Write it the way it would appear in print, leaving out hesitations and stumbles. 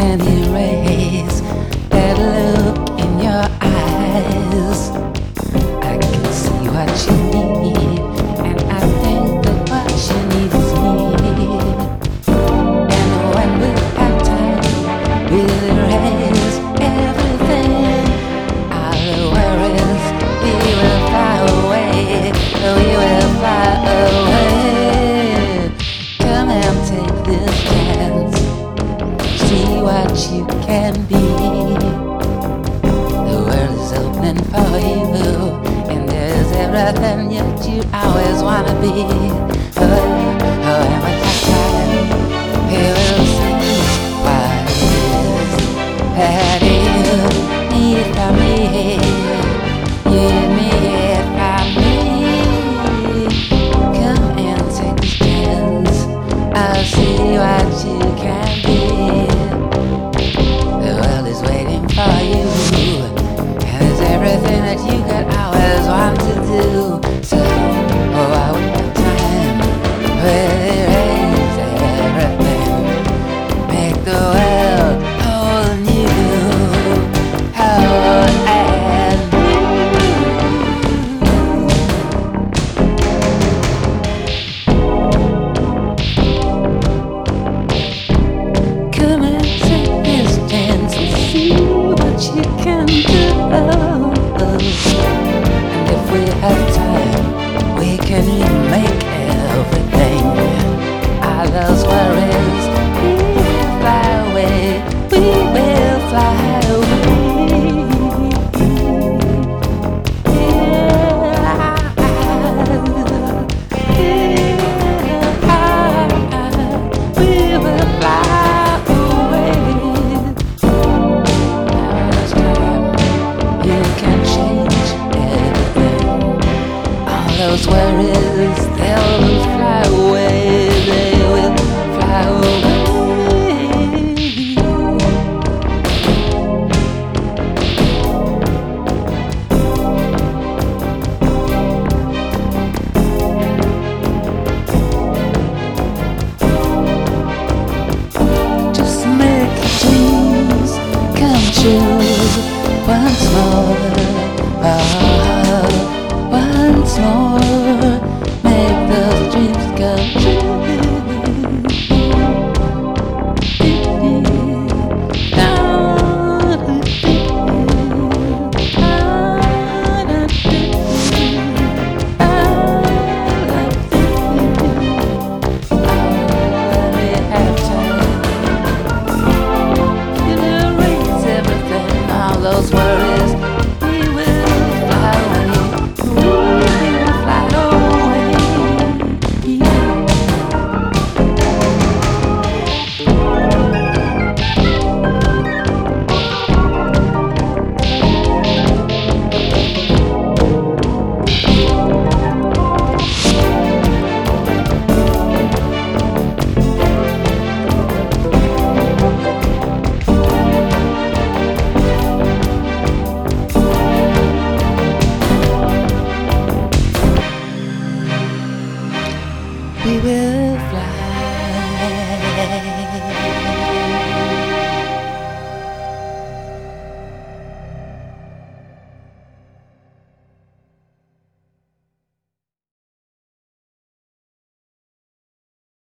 many rays that look in your eyes. I can see what you need, and I think that what you need is me. And when we have time, we'll erase everything. Our worries, we will fly away. We will fly away. Come and take this chance. See what you can be. The world is opening for you, and there's everything that you always wanna be. And with that time, we will see what it is that you need from me. You need from me. Come and take this chance. I'll see what you can be. The world is waiting for you, and there's everything that you could always want to do. So, while we have time, we'll erase everything, make the world whole new, whole and new. Come and take this chance and see what you can do. And if we have time, we can remake everything. All those worries, we will fly away. We will fly away. We will fly away. Now it's time. You can change everything. All those worries, they'll fly away. They will fly away. Just make dreams come true once more. Once more, make those dreams come true. We have time. You'll erase everything, all those worries. We will fly away. We will fly away. We will